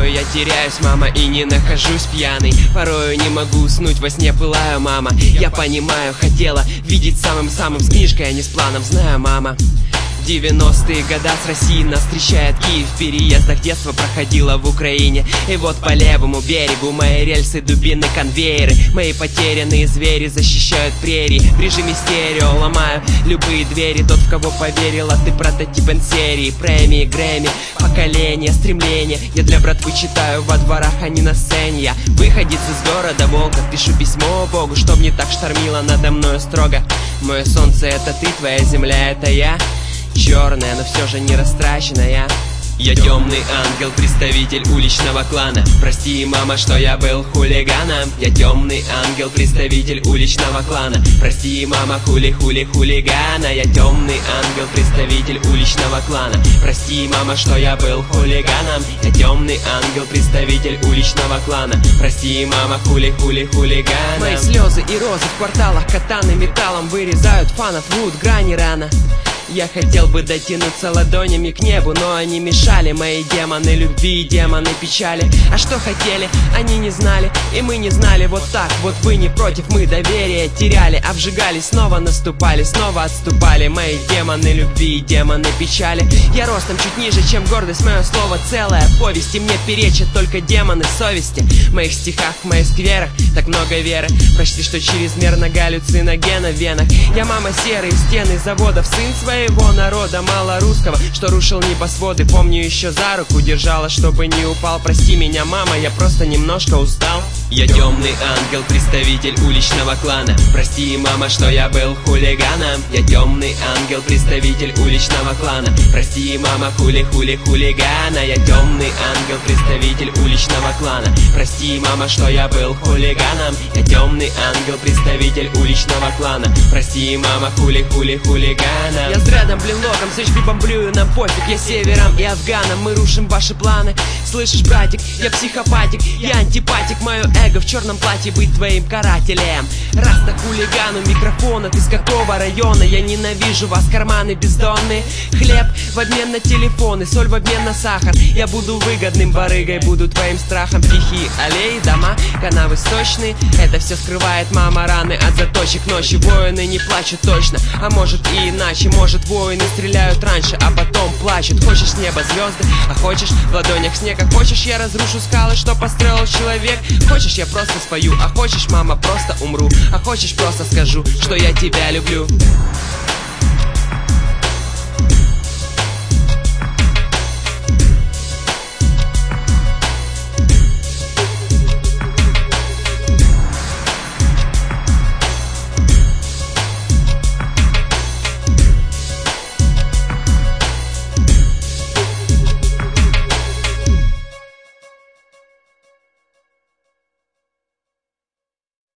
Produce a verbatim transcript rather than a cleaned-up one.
Порой я теряюсь, мама, и не нахожусь пьяный. Порою не могу уснуть, во сне пылаю, мама. Я понимаю, хотела видеть самым-самым с книжкой, а не с планом, знаю, мама. девяностые года с Россией нас встречает Киев. В переездах детство проходило в Украине. И вот по левому берегу мои рельсы, дубины, конвейеры. Мои потерянные звери защищают прерии. В режиме стерео ломаю любые двери. Тот, в кого поверила, ты прототип Н-серии. Премии, Грэмми, поколение, стремление. Я для братвы читаю во дворах, а не на сцене. Я выходец из города волка, пишу письмо Богу, чтоб не так штормило надо мною строго. Мое солнце это ты, твоя земля это я. Черная, но все же не растраченная. Я темный ангел, представитель уличного клана. Прости, мама, что я был хулиганом. Я темный ангел, представитель уличного клана. Прости, мама, хули-хули хулигана. Я темный ангел, представитель уличного клана. Прости, мама, что я был хулиганом. Я темный ангел, представитель уличного клана. Прости, мама, хули-хули хулигана. Мои слезы и розы в кварталах катаны металлом вырезают фанов, рвут грани рано. Я хотел бы дотянуться ладонями к небу, но они мешали. Мои демоны любви и демоны печали. А что хотели, они не знали, и мы не знали. Вот так, вот вы не против, мы доверие теряли. Обжигали, снова наступали, снова отступали. Мои демоны любви и демоны печали. Я ростом чуть ниже, чем гордость, мое слово целая повесть. И мне перечат только демоны совести. В моих стихах, в моих скверах так много веры. Почти что чрезмерно галлюциногена в венах. Я мама серые стены заводов, сын своей его народа малорусского, что рушил небосводы. Помню, еще за руку держала, чтобы не упал. Прости меня, мама, я просто немножко устал. Я темный ангел, представитель уличного клана. Прости, мама, что я был хулиганом. Я темный ангел, представитель уличного клана. Прости, мама, хули-хули хулигана. Я темный ангел, представитель уличного клана. Прости, мама, что я был хулиганом. Я темный ангел, представитель уличного клана. Прости, мама, хули-хули хулигана. Я с рядом, блин, локом, с эйч пи бомблюю, нам пофиг. Я севером и афганом, мы рушим ваши планы. Слышишь, братик, я психопатик, я антипатик. Мое эго в черном платье быть твоим карателем. Раз на хулигану микрофона, ты с какого района? Я ненавижу вас, карманы бездонные. Хлеб в обмен на телефоны, соль в обмен на сахар. Я буду выгодным барыгой, буду твоим страхом. Тихие аллеи, дома, канавы сточные. Это все скрывает мама, раны от заточек. Ночи воины не плачут точно, а может и иначе. Может воины стреляют раньше, а потом плачут. Хочешь с неба звезды, а хочешь в ладонях снег. А хочешь я разрушу скалы, что построил человек. Хочешь я просто спою, а хочешь, мама, просто умру. А хочешь просто скажу, что я тебя люблю.